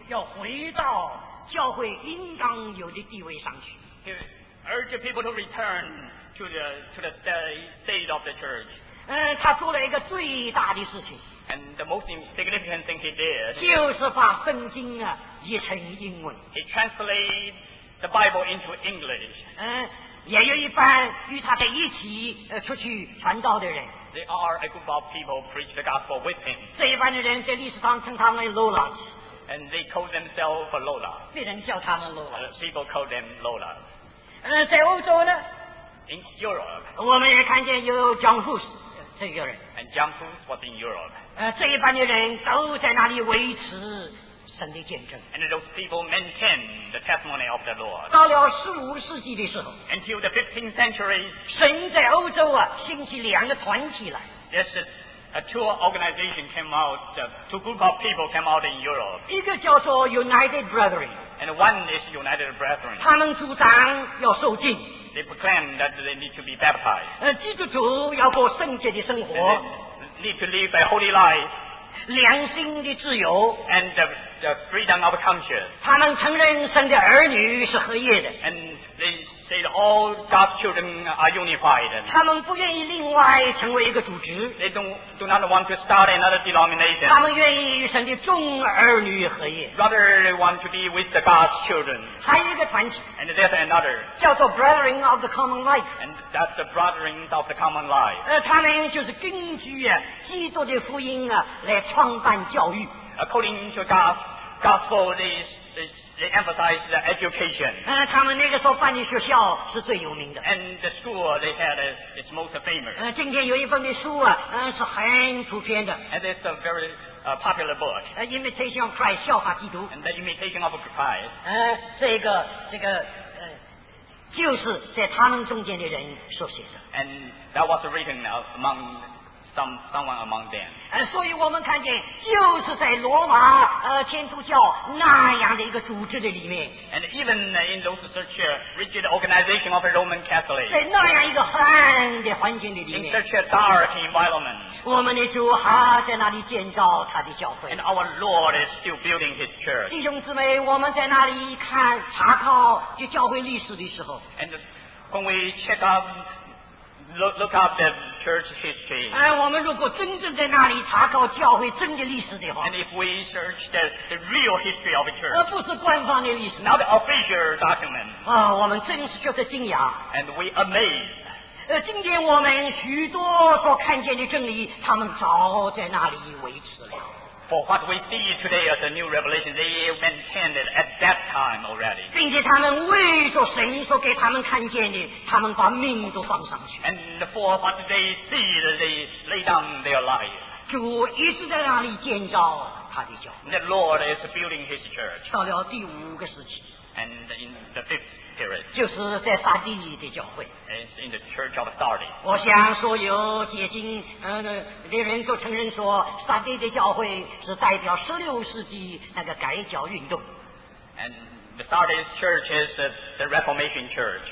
要回到教会应当有的地位上去。 He urged people to return to the state of the church. 他做了一个最大的事情。 And the most significant thing he did 就是把圣经译成英文。 He translated the Bible into English. 也有一班与他在一起出去传道的人。 There are a group of people who preach the gospel with him. 这一班的人在历史上称他们为 Lolas. And they call themselves Lola. 别人叫他们 Lola. People call them Lola. 在欧洲呢 In Europe. 我们也看见有 John Hus 这个人。 And John Hus was in Europe. 这一班的人都在那里维持神的见证。 And those people maintain the testimony of the Lord. 到了15世纪的时候 Until the 15th century, 神在欧洲兴起两个团体来。 there's two organizations came out, two group of people came out in Europe. 一个叫做 United Brethren. And one is United Brethren. 他们主张要受浸。 They proclaim that they need to be baptized. 基督徒要过圣洁的生活。 Need to live a holy life. 良心的自由 and the freedom of conscience. 他们承认神的儿女是合一的 And they say that all God's children are unified. 他们不愿意另外成为一个组织 They do not want to start another denomination. 他们愿意与神的众儿女合一 Rather, they want to be with the God's children. 还有一个团体 And there's another. 叫做 Brethren of the Common Life And that's the Brethren of the Common Life. 他们就是根据基督的福音来创办教育 According to God's gospel, they emphasize the education. 他们那个时候办的学校是最有名的 And the school they had is most famous. 今天有一本的书是很普遍的 And it's a very popular book. Imitation of Christ 效法基督 And the imitation of Christ. 这个就是在他们中间的人所写的 And that was written among someone among them. 所以我们看见就是在罗马天主教那样的一个组织的里面 And even in those such rigid organization of the Roman Catholic, 在那样一个黑暗的环境的里 in 面 such a dark environment, 我们的主还在那里建造他的教会 and our Lord is still building His church. 弟兄姊妹我们在那里看查考就教会历史的时候 And when we check up, look up the church history, 我们如果真正在那里查考教会真的历史的话 and if we search the real history of the church, 不是官方的历史 not the official document, 我们真是觉得惊讶 and we amazed. 今天我们许多所看见的真理他们早在那里维持了 For what we see today as a new revelation, they maintained it at that time already. 并且他们为着神所给他们看见的他们把命都放上去 And for what they see, they lay down their life. 主一直在那里建造他的教会 The Lord is building His church. 到了第5个时期 And in the 5th period, 就是在撒地利的教会 it's in the church of Sardis. 我想所有解经的人都承认说撒地利的教会是代表16世纪那个改教运动 And the Sardis church is the Reformation church.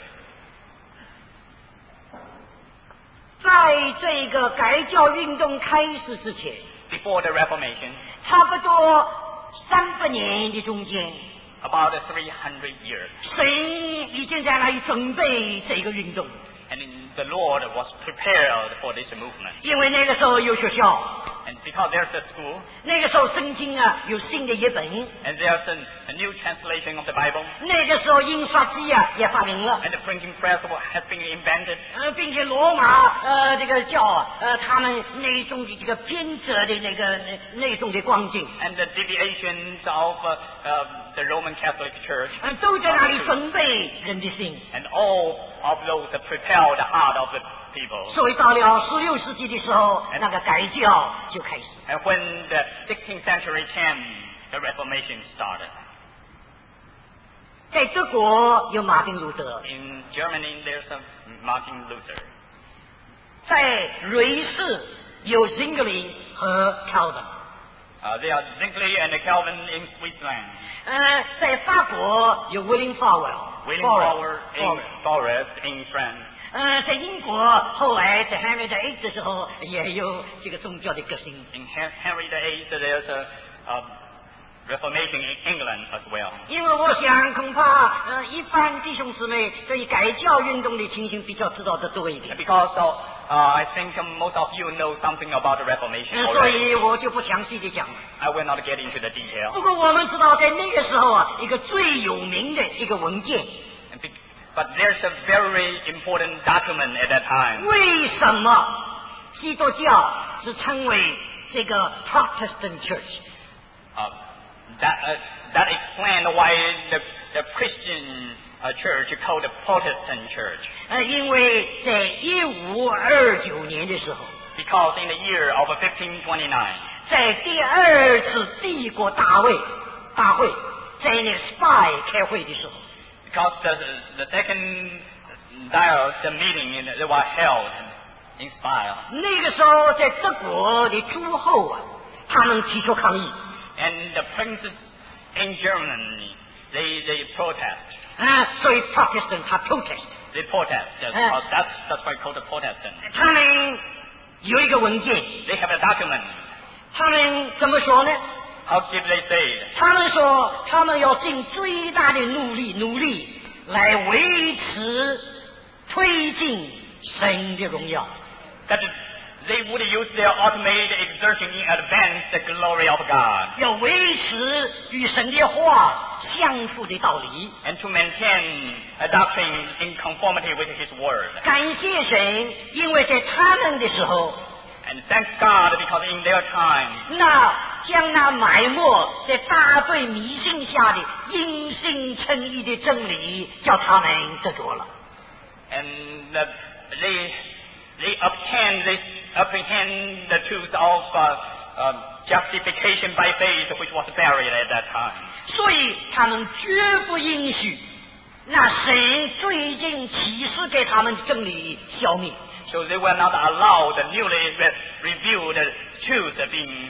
在这个改教运动开始之前 Before the Reformation, 差不多300年的中间 about 300 years. 神已经在那里准备这个运动 And the Lord was prepared for this movement. 因为那个时候有学校 And because there's a school, 那个时候圣经有新的译本 and there's a new translation of the Bible, 那个时候印刷机也发明了 and the printing press has been invented, 并且罗马这个教他们那种的这个偏折的那种的光景 and the deviations of the Roman Catholic Church, 都在那里准备人的心 and all of those that prepare the heart of the people. 所以到了16世纪的时候那个改教就开始 And when the 16th century came, the Reformation started. 在德国有马丁路德 In Germany, there's a Martin Luther. 在瑞士有 Zwingli 和 Calvin There are Zwingli and Calvin in Switzerland. 在法国有 William William Fowler in Forest in France. 在英国后来在 Henry VIII 的时候也有这个宗教的革新 In Henry VIII, there's a Reformation in England as well. 因为我想恐怕一般弟兄姊妹对于改教运动的情形比较知道的多一点。 Because I think most of you know something about the Reformation 所 already. 以我就不详细的讲了。 I will not get into the detail. 不过我们知道，在那个时候一个最有名的一个文件。 But there's a very important document at that time. 为什么基督教是称为这个 Protestant Church？ That explains why the Christian church called the Protestant church. 因为在1529年的时候， Because in the year of 1529, 在第二次帝国大会，在那 Spy 开会的时候， because the second dialogue, the meeting that was held in Spire, 那个时候在德国的诸侯他们提出抗议。 and the princes in Germany, they protest. 所以 Protestant 他 protest。 They protest. That's why called the Protestant. 他们有一个文件， They have a document. 他们怎么说呢？ How did they say it? 他们说，他们要尽最大的努力来维持、推进神的荣耀。 That they would use their ultimate exertion in advance the glory of God. 要维持与神的话相符的道理。 And to maintain a doctrine in conformity with His word. 感谢神，因为在他们的时候， And thank God because in their time, 将那埋没在大队迷信下的因信称义的真理，叫他们得着了。 and they apprehend the truth of justification by faith, which was buried at that time. 所以他们绝不允许那神最近启示给他们的真理消灭。 So they will not allow the newly revealed truth being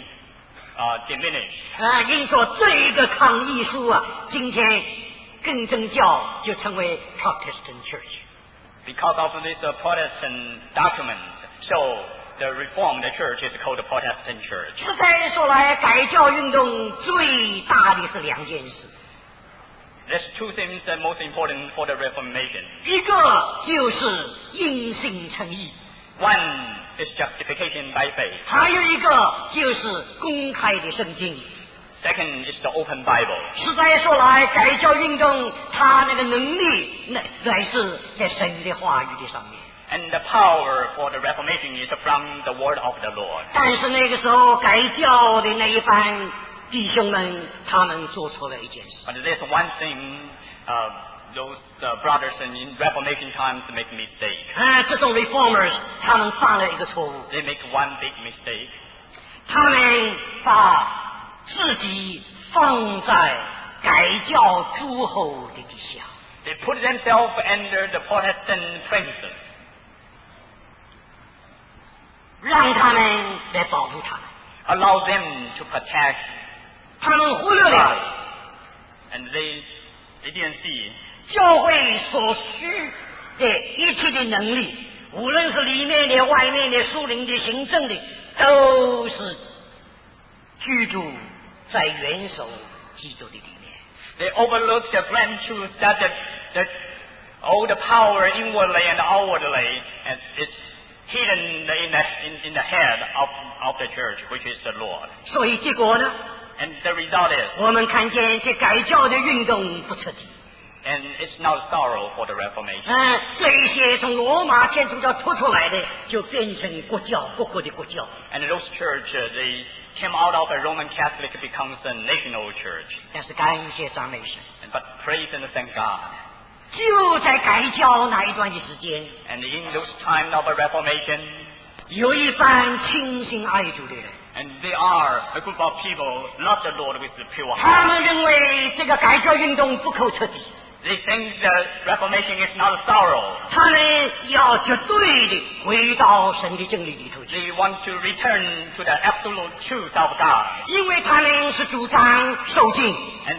diminished. 因此这一个抗议书今天更正教就成为 Protestant Church。 Because of this Protestant document, so the Reformed Church is called the Protestant Church. 实在说来，改教运动最大的是两件事， There's two things that are most important for the Reformation. 一个就是因信称义， One is justification by faith. 还有一个就是公开的圣经。 Second is the open Bible. 实在说来，改教运动它那个能力乃是在神的话语的上面。 And the power for the Reformation is from the word of the Lord. 但是那个时候改教的那一班弟兄们，他们做错了一件事。 But there's one thing those brothers in Reformation times make mistake. 这种 reformers 他们犯了一个错误， They make one big mistake. 他们把自己放在改教诸侯的底下， They put themselves under the Protestant princes. 让他们来保护他们， Allow them to protect. 他们忽略了 And they didn't see 教会所需的一切的能力，无论是里面的、外面的、属灵的、行政的，都是居住在元首基督的里面。 they overlooked the grand truth that all the power inwardly and outwardly and it's hidden in the head of the church, which is the Lord. 所以结果呢， And the result is, 我们看见这改教的运动不彻底。 and it's not sorrow for the Reformation. 这一些从罗马天主教脱出来的，就变成国教，各国的国教。 And those church, they came out of a Roman Catholic becomes a national church. 但是感谢赞美神， But praise and thank God. 就在改教那一段的时间， And in those times of a Reformation, 有一班倾心爱主的人， and they are a group of people love the Lord with the pure 他 heart. 们认为这个改教运动不够彻底， They think the Reformation is not a sorrow. 他们要绝对的回到神的真理里头去， They want to return to the absolute truth of God. 因为他们是主张受浸。 And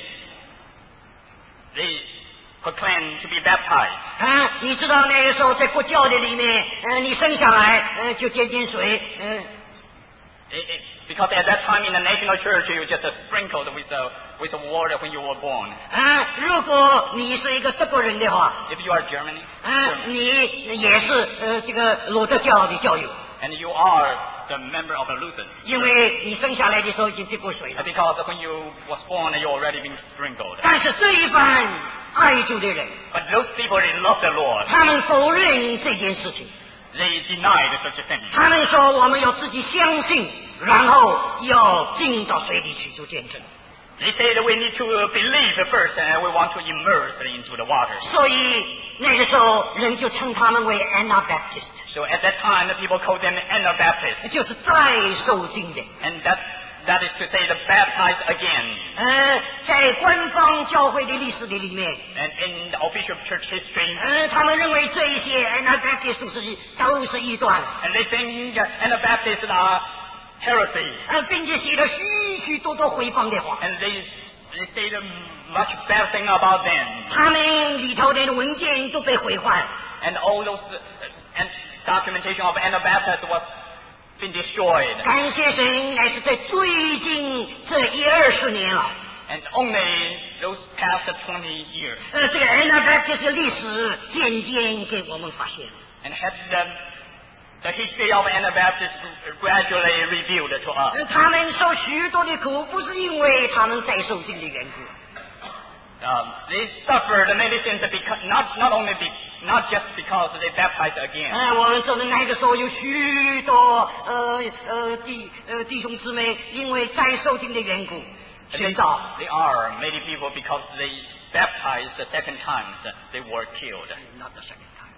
they proclaim to be baptized. 你知道那个时候在国教的里面，你生下来就点水， Because at that time in the national church, you just sprinkled with water when you were born. 如果你是一个德国人的话 If you are German, 你也是这个路德教的教友 and you are the member of the Lutheran. 因为你生下来的时候已经滴过水了 Because when you was born, you already been sprinkled. 但是这一般爱主的人 But those people, they love the Lord. 他们否认这件事情 They denied such a thing. 他们说我们要自己相信然后要进到水里去做见证 They say that we need to believe first, and we want to immerse into the water. 所以那个时候人就称他们为 Anabaptist So at that time, the people called them Anabaptists, 就是再受浸的 and that is to say, the baptized again. 在官方教会的历史的里面 And in the official church history, 他们认为这一些 Anabaptist 都是异端 and they think Anabaptists are heresy, 并且写了许许多多诽谤的话 and they say much bad thing about them, 他们里头的文件都被毁坏 and all those and documentation of Anabaptists was been destroyed, 感谢神乃是在最近这10-20年了 and only those past 20 years, 这个 Anabaptist 的历史渐渐给我们发现 and had the history of Anabaptists gradually revealed to us. 他们受许多的苦不是因为他们在受尽的缘故 They suffered many things because not just because they baptized again. 我们说的那个时候有许多弟兄姊妹因为再受尽的缘故殉道 They are many people because they baptized the second time they were killed. Not the second time.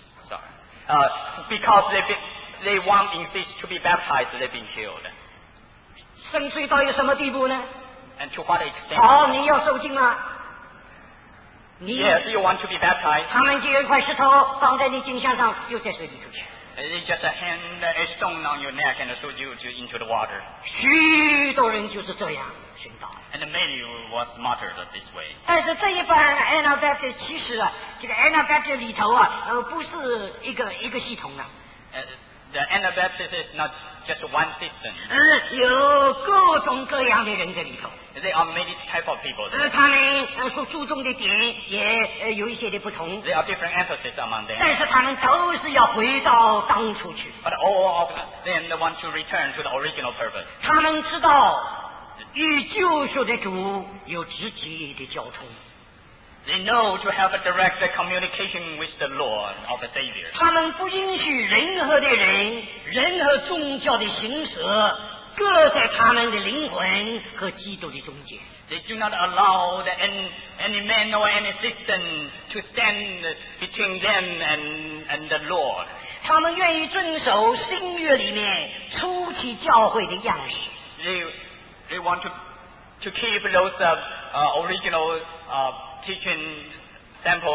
Sorry. Because they want insist to be baptized, they've been killed. 深邃到有什么地步呢 And to what extent? 好，你要受尽吗？ Yes, you want to be baptized. 他们就有一块石头放在你颈项上，丢在水里头去。 They just hand a stone on your neck and throw you into the water. 许多人就是这样殉道。 And many was martyred this way. 但是这一般 Anabaptist 其实这个 Anabaptist 里头不是一个系统的。 The Anabaptist is not just one system. 有各种各样的人在里头。 There are many type of people. 他们所注重的点也有一些的不同。 There are different emphasis among them. 但是他们都是要回到当初去。 But all of them want to return to the original purpose. 他们知道与救赎的主有直接的交通。 They know to have a direct communication with the Lord of the Savior. 他们不允许任何的人、任何宗教的行舍搁在他们的灵魂和基督的中间。 They do not allow any man or any system to stand between them and the Lord. 他们愿意遵守新约里面初期教会的样式。 They want to keep those original teaching sample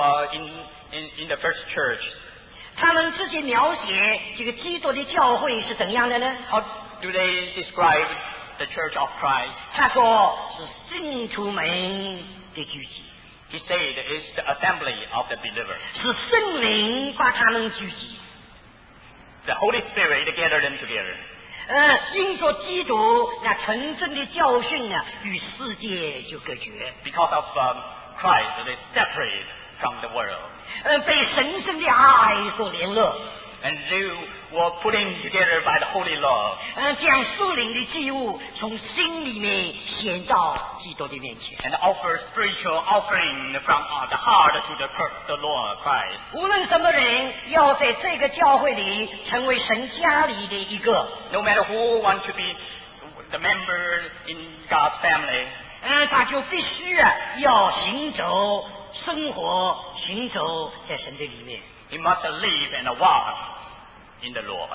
in the first church. 他们直接描写这个基督的教会是怎样的呢？ How do they describe the Church of Christ? 他说是信徒们的聚集， He said it's the assembly of the believers. 是圣灵把他们聚集。 The Holy Spirit gathered them together. 因着基督那纯正的教训呢，与世界就隔绝。 Because of Christ, they separate from the world. 被神圣的爱所联络。 And they were put in together by the holy love. 将属灵的祭物从心里面献到基督的面前。 And offer spiritual offering from the heart to the Lord Christ. 无论什么人要在这个教会里成为神家里的一个， No matter who wants to be the member in God's family, 他就必须要行走生活，行走在神的里面。 he must live and walk in the Lord.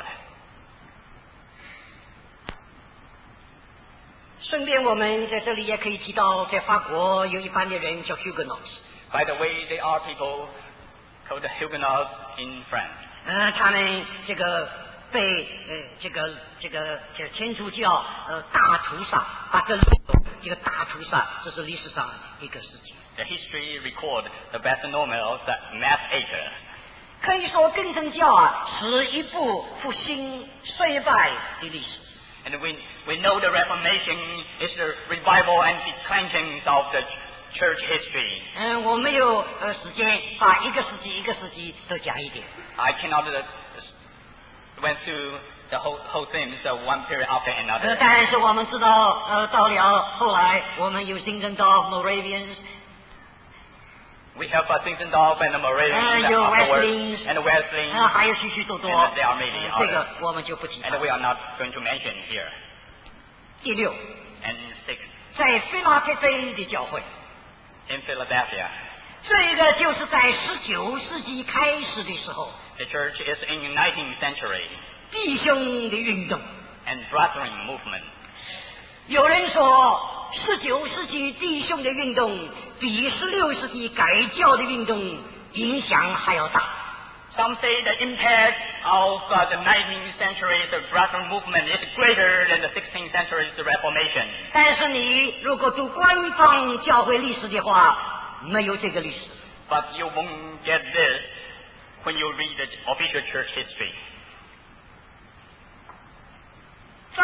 顺便我们在这里也可以提到，在法国有一班的人叫 Huguenots。 By the way, there are people called the Huguenots in France. 他们这个被这个天主教大屠杀，把这个大屠杀，这是历史上一个事情。 The history record the Bartholomew massacre. 可以说，更正教是一部复兴衰败的历史。 And we know the Reformation is the revival and declension of the church history. 我没有时间把一个世纪都讲一点。 I cannot went through the whole thing, so one period after another. 但是我们知道，到了后来，我们有新生道 Moravians。 We have Zinzendorf and the Moravians afterwards, and the Wesleyans. 还有许许多多。 And there are many others. 这个我们就不提。 And we are not going to mention here. 第六。 And 6. 在菲拉铁菲的教会。 In Philadelphia. 这个就是在19世纪开始的时候。 The church is in 19th century. 弟兄的运动。 And brethren movement. 有人说，19世纪弟兄的运动比16世纪改教的运动影响还要大。 Some say the impact of the 19th century's brethren movement is greater than the 16th century's Reformation. 但是你如果读官方教会历史的话，没有这个历史。 But you won't get this when you read the official church history. 在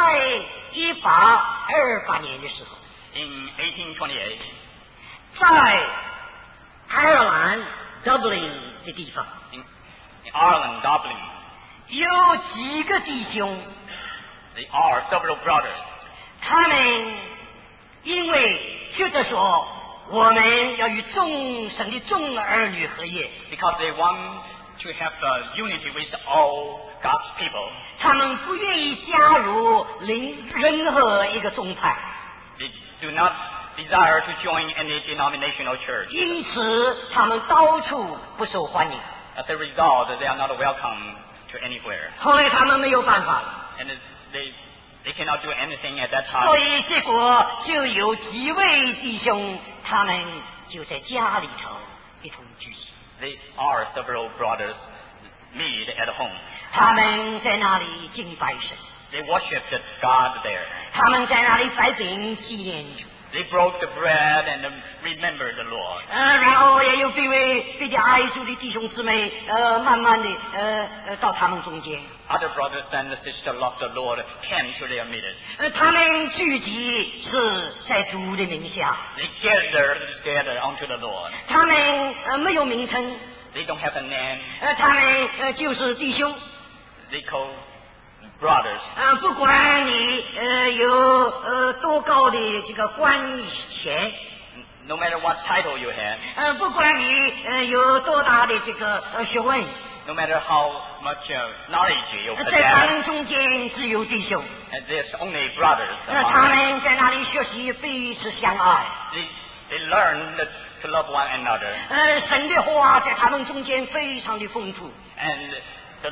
1828年的时候 ，in 1828， 在爱尔兰 Dublin 的地方 in Ireland Dublin， 有几个弟兄 ，there are several brothers， 他们因为觉得说我们要与众神的众儿女合一 ，because they want to have the unity with all God's people。 他们不愿意加入任何一个宗派。 They do not desire to join any denominational church。 因此，他们到处不受欢迎。 As a result, they are not welcome to anywhere。 后来他们没有办法了。 And they cannot do anything at that time。 所以结果就有几位弟兄，他们就在家里头一同聚集。 There are several brothers meet at home。 他们在那里敬拜神。 They worshiped God there。 他们在那里摆饼纪念主。 They broke the bread and remembered the Lord。 然后也有比较爱主的弟兄姊妹，慢慢的到他们中间。 Other brothers and sisters loved the Lord came to their midst。 他们聚集是在主的名下。 They gathered together unto the Lord。 他们没有名称。 They don't have a name。 他们就是弟兄。 They call brothers。 不管你有多高的这个官衔。 No matter what title you have。 不管你有多大的这个学问。 No matter how much knowledge you possess。 在他们中间只有弟兄。 And there's only brothers。 他们在那里学习彼此相爱。 They learn to love one another。 神的话在他们中间非常的丰富。 And the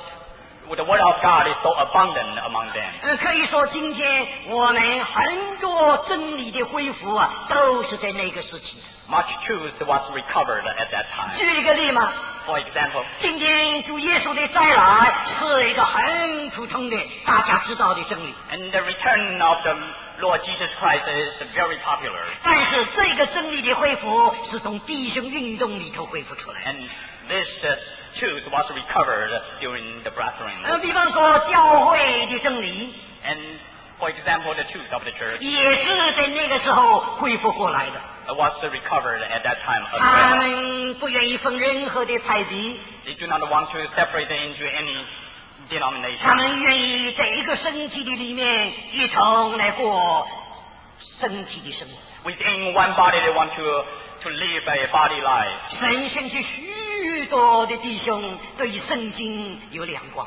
word of God is so abundant among them。 可以说今天我们很多真理的恢复都是在那个时期。 Much truth was recovered at that time。 举一个例嘛。 For example， 今天主耶稣的再来是一个很普通的大家知道的真理。 And the return of the Lord Jesus Christ is very popular。 但是这个真理的恢复是从弟兄运动里头恢复出来。 And this truth was recovered during the brethren。 比方说教会的真理。 And for example, the truth of the church。 也是在那个时候恢复过来的。 Was recovered at that time as well。 他们不愿意分任何的派别。 They do not want to separate into any denomination。 他们愿意在一个身体的里面一同来过身体的生活。 Within one body, they want to live a body life。 神兴起许多的弟兄对圣经有亮光。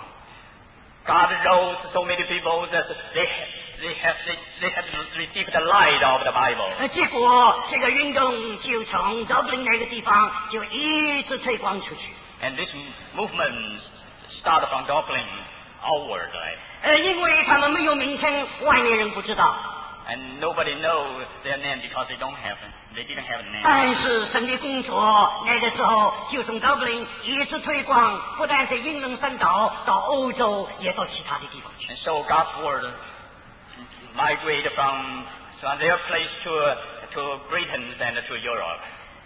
God rose so many people that they have received the light of the Bible。 结果这个运动就从 Dublin 那个地方就一直推广出去。 And this movement started from Dublin outwardly。 因为他们没有名称，外面人不知道。 And nobody knows their name because they didn't have a name。 但是神的工作那个时候就从 Dublin 一直推广，不但在英伦三岛，到欧洲，也到其他的地方去。 And so God's word migrate from their place to Britain and to Europe。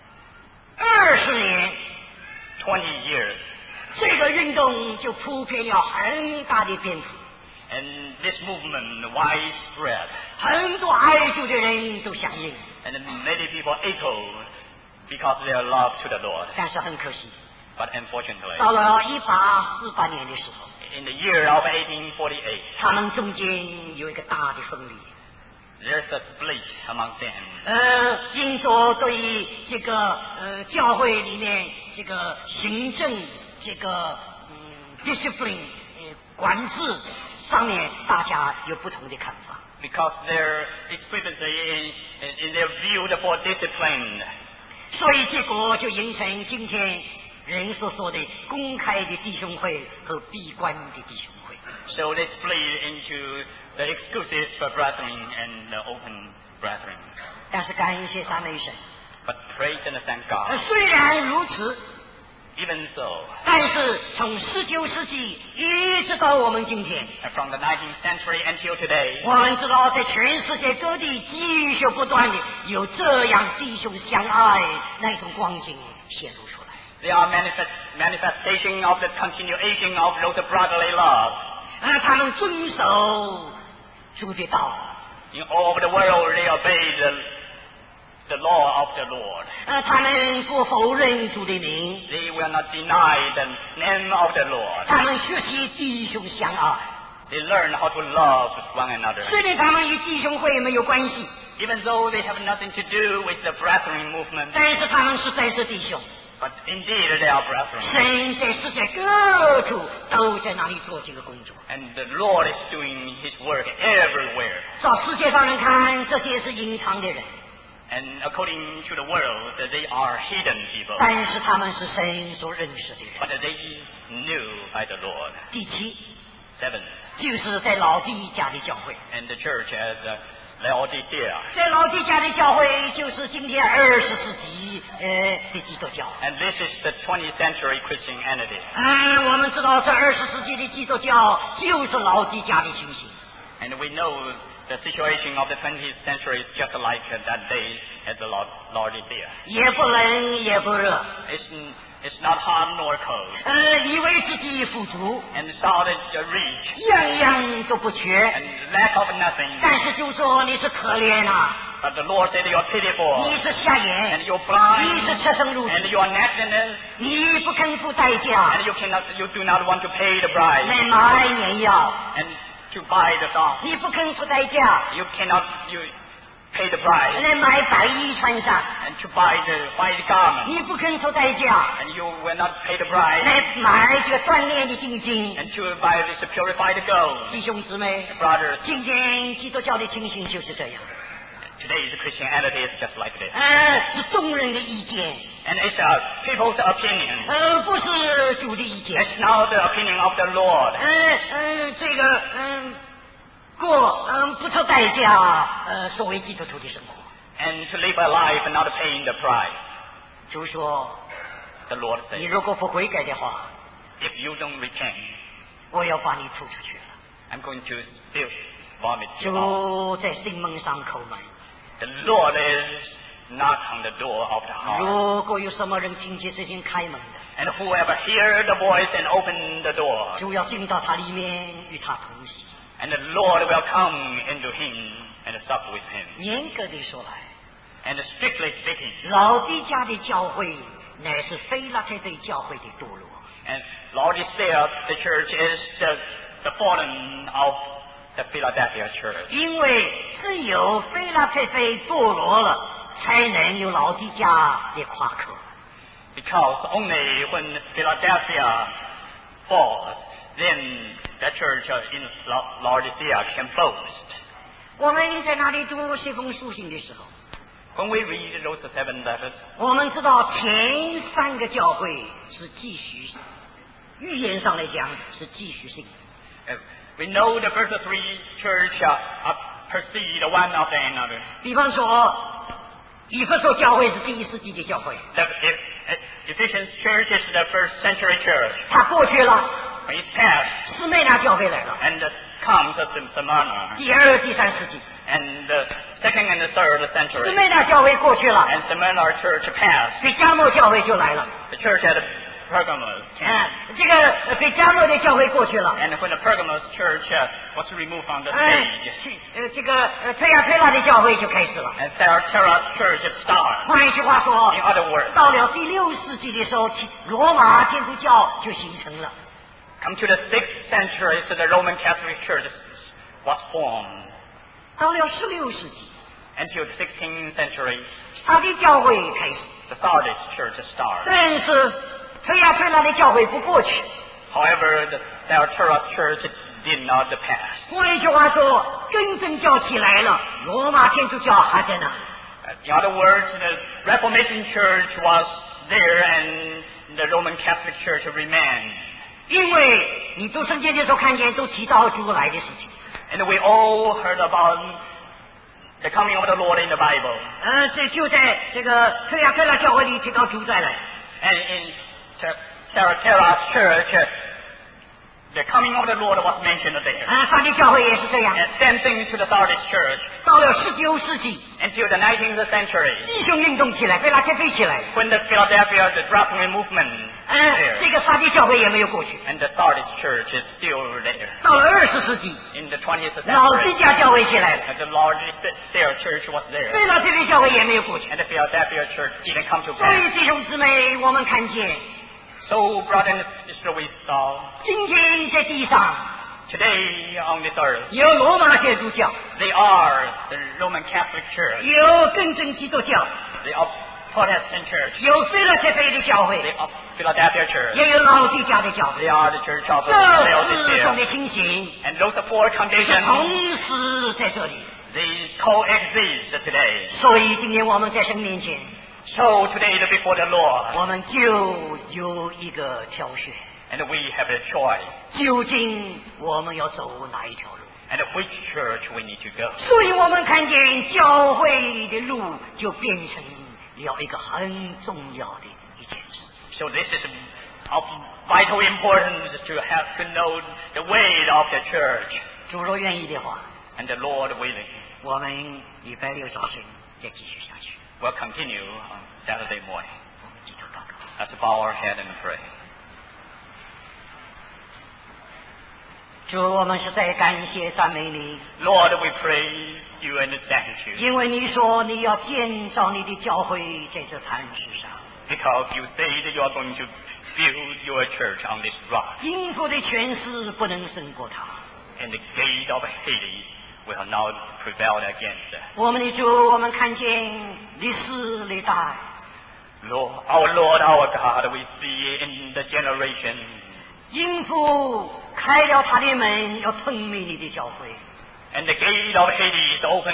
20年 ，20 years。 这个运动就铺遍了很大的篇幅。 And this movement widespread. 很多爱主的人都响应， And many people echoed because of their love to the Lord. 但是很可惜， But unfortunately, 到了1848年的时候， in the year of 1848, 他们中间有一个大的分离。 there's a split among them. 因着对于这个教会里面这个行政这个discipline 管制上面，大家有不同的看法。 Because their discrepancy in their view for discipline. 所以结果就形成今天人所说的公开的弟兄会和闭关的弟兄会。 So they split into the exclusive brethren and the open brethren. 但是感谢赞美神， But praise and thank God. 虽然如此， Even so, 但是从19世纪一直到我们今天， and from the 19th century until today, 我们知道在全世界各地继续不断的有这样弟兄相爱那种光景显露出来。 there are manifestation of the continuation of those brotherly love. 他们遵守主的道， In all of the world, they obey the law of the Lord. 他们不否认主的名， They will not deny the name of the Lord. 他们学习弟兄相爱。 They learn how to love one another. 虽然他们与弟兄会没有关系， Even though they have nothing to do with the brethren movement, 但是他们实在是弟兄。 but indeed they are brethren. 神在世界各处都在那里做这个工作。 And the Lord is doing His work everywhere. 照世界上人看，这些是隐藏的人， And according to the world, they are hidden people. 但是他们是神所认识的人。 But they knew by the Lord. 第七， 7. 就是在老底家的教会， And the church as Laodicea. 在老底家的教会就是今天20世纪的基督教。 And this is the 20th century Christianity. 我们知道这20世纪的基督教就是老底家的情形。 And we know the situation of the 20th century is just like that day at the Laodicea. 也不冷也不热， It's not hot nor cold. 以为自己富足， And solid rich. 样样都不缺， And lack of nothing. 但是就说你是可怜啊， But the Lord said you're pitiful. 你是瞎 And 眼， you're 你是 blind. 赤身露体， And you're nakedness. 你不肯付代价 And you do not want to pay the price. 来买年药， And to buy the song. 你不肯付代价 You cannot pay the price. 来买白衣穿上， And to buy the white garment. 你不肯付代价 And you will not pay the price. 来买这个锻炼的金金。 And to buy this purified gold. 弟兄姊妹， Brothers, 今天基督教的情形就是这样， today's Christianity is just like this. 是众人的意见， And it's people's opinion. 不是主的意见。 It's not the opinion of the Lord. 这个过不付代价，所谓基督徒的生活。 And to live a life not paying the price. 主说， The Lord 你 says, 如果不悔改的话， if you don't repent, 我要把你吐出去了。 I'm going to still vomit you out. 主在心门上叩门， The Lord is knock on the door of the heart. 如果有什么人听见这声开门的， And whoever hear the voice and open the door, 就要进到他里面与他同行。 and the Lord will come into him and sup with him. 严格的说来， And strictly speaking, 老底家的教会乃是非拉铁对教会的堕落。 and Laodicea, the church is the fallen of the Philadelphia church. 因为只有非拉铁非堕落了，才能有老底家的夸克。 Because only when Philadelphia falls, then the church in Laodicea can boast. 我们在那里读这封书信的时候， When we read those 7 letters, 我们知道前3个教会是继续，语言上来讲是继续性。 we know the first 3 church precede one of another. 比方说，以弗所教会是第1世纪的教会， The Ephesians church is the first century church. 它过去了， When it's past, 斯美纳教会来了， and comes Smyrna, 第2、第3世纪， and the second and the third 斯 century, 美纳教会过去了， and Smyrna church passed. 比加莫教会就来了， The church at Pergamos. 这个给加莫的教会过去了。 And when the Pergamos church was removed from the 哎 stage, 这个推亚推拉的教会就开始了。 and Thyatira church started. 换一句话说 In，other words, 到了第6世纪的时候，罗马天主教就形成了。 come to the 6th century, so the Roman Catholic Church was formed. 到了16世纪， Until the 16th century, 他的教会开始。 the Sardis church started. 但是推亚推拉的教会不过去。 However, the Thyatira church did not pass. 换一句话说，更正教起来了，罗马天主教还在那。 In other words, the Reformation church was there and the Roman Catholic church remained. 因为你读圣经的时候看见都提到主来的事情。 And we all heard about the coming of the Lord in the Bible. 这就在这个推亚推拉教会里提到主再来。 And in Thyatira church, the coming of the Lord was mentioned there. 撒狄教会也是这样。 And same thing to the Sardis church. 到了19世纪， Until the 19th century, 弟兄运动起来，菲拉切飞起来。 when the Philadelphia the Drachma movement there, 这个撒狄教会也没有过去。 and the Sardis church is still there. 到了20世纪， In the 20th 老 century, 底家教会起来了， and the Laodicea church was there. 菲拉切菲教会也没有过去。 And the Philadelphia church didn't come to 所以 pass. 弟兄姊妹，我们看见 So, brother and sister, we saw 今天在地上 today on this earth, 有罗马天主教， they are the Roman Catholic Church, 有更正基督教， they are Protestant Church, 有菲拉切菲的教会， they are Philadelphia Church, 也有老底家的教会。 they are the Church of 这四种 Laodicea. 的情形 And those four 是 conditions, 同时在这里。 they coexist today. 所以今天我们在神面前， So today before the Lord, 我们就有一个挑选， and we have a choice, 究竟我们要走哪一条路？ and which church we need to go. 所以我们看见教会的路就变成了一个很重要的一件事。 So this is of vital importance to have to know the way of the church, 主若愿意的话， and the Lord willing. 我们礼拜六早晨再继续下去。 We'll continue on Saturday morning. 我们低头祷告。 Let's bow our head and pray. 主，我们实在感谢赞美你， Lord, we praise you and thank you, 因为你说你要建造你的教会在这磐石上， because you say that you are going to build your church on this rock, 阴府的权势不能胜过它。 and the gate of Hades will not prevail against it. 我们的主，我们看见历史历代， Lord, our God, we see in the generation, 阴府开了他的门，要吞灭你的教会。 and the gate of Hades open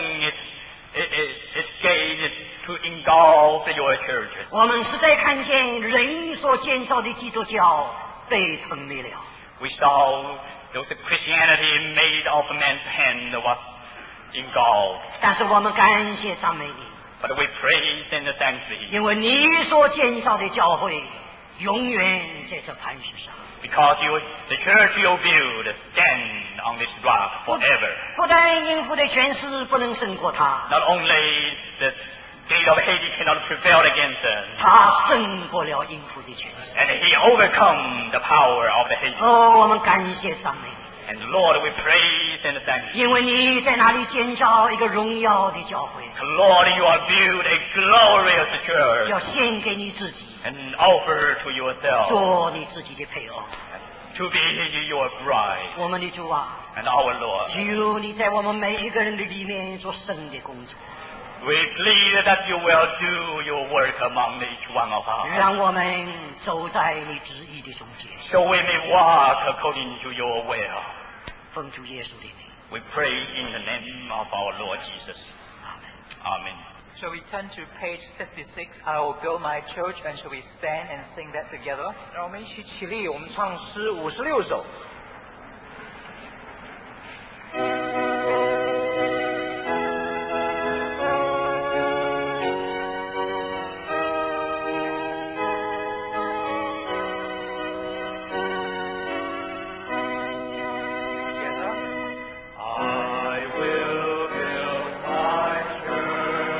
its gate to engulf your churches. 我们实在看见人所建造的基督教被吞灭了。 We saw those Christianity made of man's hand was engulfed. 但是我们感谢赞美你， But we praise and thank thee, 因为你所建造的教会永远在这磐石上。 because the church you build stand on this rock forever. 不但阴府的权势不能胜过他， Not only the gate of Hades cannot prevail against us, 他胜过了阴府的权势。 and he overcome the power of the Hades. 哦，我们感谢赞美你。 And Lord, we praise and thank you. 因为你在那里建造一个荣耀的教会， Lord, you are build a glorious church 要献给你自己， and offer to yourself 做你自己的配偶。 to be your bride 我们的主啊， and our Lord. 求你在我们每一个人的里面做神的工作， We plead that you will do your work among each one of us, 让我们走在你旨意的中间。 so we may walk according to your will. 奉主耶稣的名， We pray in the name of our Lord Jesus. 阿门。 Amen. Shall we turn to page 56? I will build my church, and shall we stand and sing that together? 让我们一起起立，我们唱诗56首。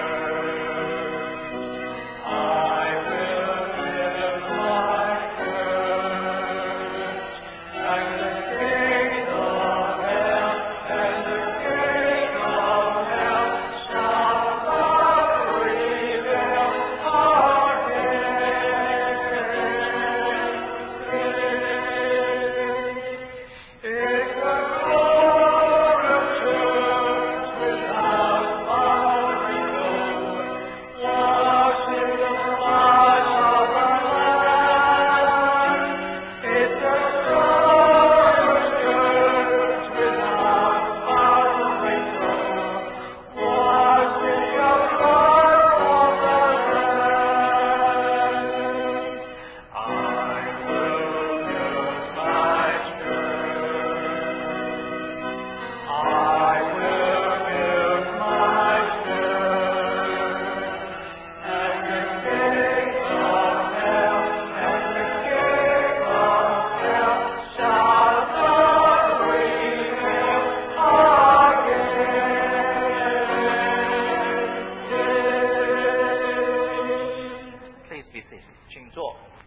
I will build my church. 座。